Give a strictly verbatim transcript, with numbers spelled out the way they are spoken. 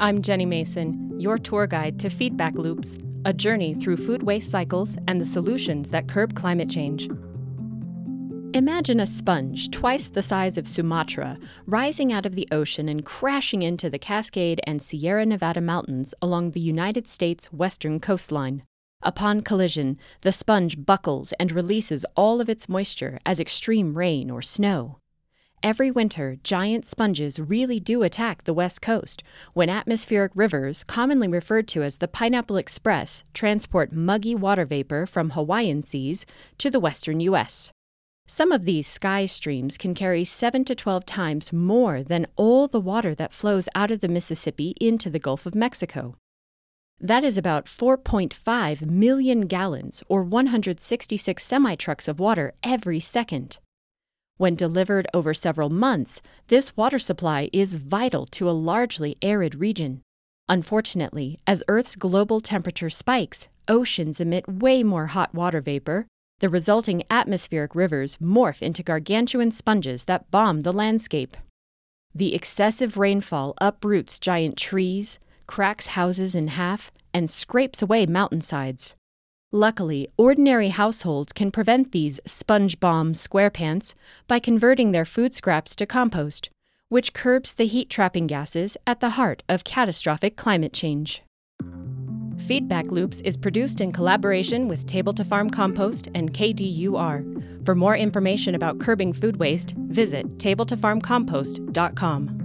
I'm Jenny Mason, your tour guide to Feedback Loops, a journey through food waste cycles and the solutions that curb climate change. Imagine a sponge twice the size of Sumatra rising out of the ocean and crashing into the Cascade and Sierra Nevada mountains along the United States western coastline. Upon collision, the sponge buckles and releases all of its moisture as extreme rain or snow. Every winter, giant sponges really do attack the West Coast when atmospheric rivers, commonly referred to as the Pineapple Express, transport muggy water vapor from Hawaiian seas to the western U S. Some of these sky streams can carry seven to twelve times more than all the water that flows out of the Mississippi into the Gulf of Mexico. That is about four point five million gallons, or one hundred sixty-six semi-trucks of water every second. When delivered over several months, this water supply is vital to a largely arid region. Unfortunately, as Earth's global temperature spikes, oceans emit way more hot water vapor. The resulting atmospheric rivers morph into gargantuan sponges that bomb the landscape. The excessive rainfall uproots giant trees, cracks houses in half, and scrapes away mountainsides. Luckily, ordinary households can prevent these sponge bomb SquarePants by converting their food scraps to compost, which curbs the heat-trapping gases at the heart of catastrophic climate change. Feedback Loops is produced in collaboration with Table to Farm Compost and K D U R. For more information about curbing food waste, visit table to farm compost dot com.